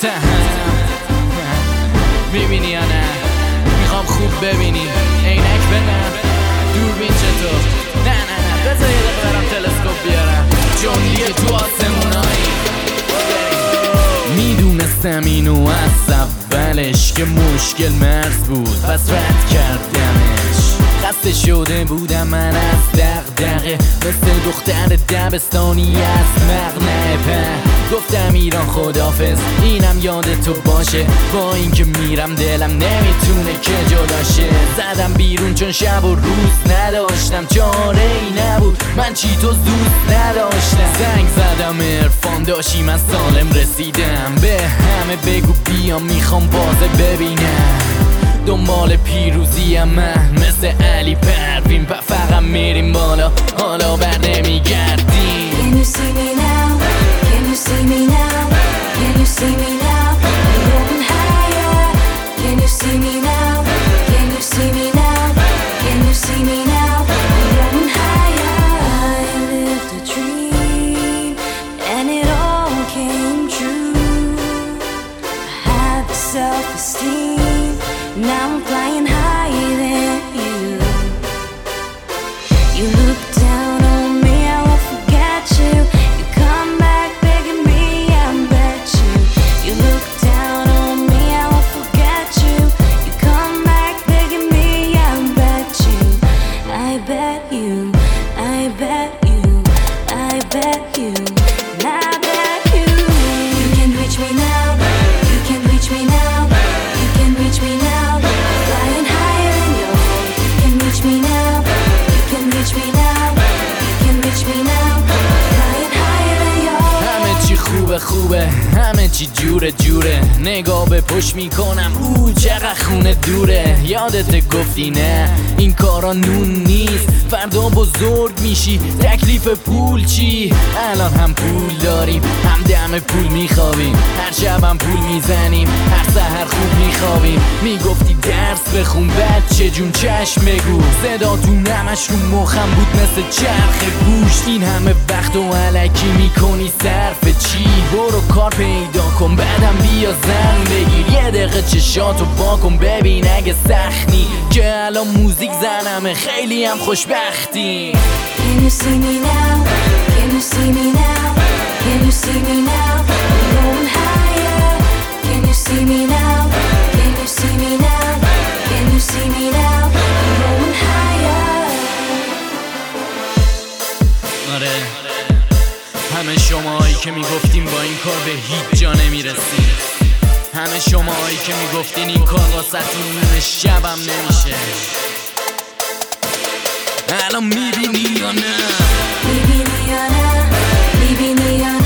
میبینی یا نه؟ میخوام خوب ببینی. عینک بدم دوربین چطور؟ نه بذار یه دقیقه برم تلسکوپ بیارم. جنگی تو آسمونایی. میدونستم اینو از اولش که مشکل مرز بود، پس رد کردمش. خسته شده بودم من از دغدغه، مثل دختر دبستانی از مغنه. گفتم ایران خدافظ، اینم یاد تو باشه. با اینکه میرم دلم نمیتونه که جداشه. زدم بیرون چون شب و روز نداشتم، چاره ای نبود، من چی تو دوست نداشتم. زنگ زدم عرفان داشی من سالم رسیدم. به همه بگو بیام میخوام بازه ببینم. دنبال پیروزیم من مثل علی پروین، فقط میریم بالا حالا بر نمیگردیم. Can you see me now? Can you see me now? Can you see me now? We're going higher. Can you see me now? Can you see me now? Can you see me now? We're going higher. I lived a dream and it all came true. I had the self-esteem. Now I'm flying higher than you. You look down on me, I won't forget you. You come back begging me, I bet you. You look down on me, I won't forget you. You come back begging me, I bet you. I bet you, I bet you, I bet you, and I bet you. You can reach me now, you can reach me now, you can reach me now. Flying higher than your home. You can reach me now, you can reach me now, you can reach me now. Flying higher than your home. همه چی خوبه همه چی جوره. نگاه به پشت میکنم چقدر خونه دوره. یادت گفتی نه این کارا نون نیست، فردا بزرگ میشی تکلیف پول چی؟ الان هم پول داریم هم دم پول میخوابیم، هر شبم پول میزنیم هر سحر خوب میخوابیم. میگفتی درس بخون بچه جون چشم بگو، صداتون همش رو مخم بود مثل چرخ گوش. این همه وقت و علکی میکنی صرف چی؟ برو کار پیدا کن بعدم بیا زن بگیر. یه دقیقه چشاتو واکن ببین اگه سخنی که الان موزیک زنمه خیلی هم خوشبختی. Can you see me now? Can you see me now? Can you see me now? We're going higher. Can you see me now? Can you see me now? Can you see me now? We're going higher. آره همه شماهایی که میگفتیم با این کار به هیچ جا نمیرسیم، همه شماهایی که میگفتین این کار واسهتون نون شبم نمیشه، الان میبینی یا نه؟ میبینی یا نه؟ میبینی یا نه؟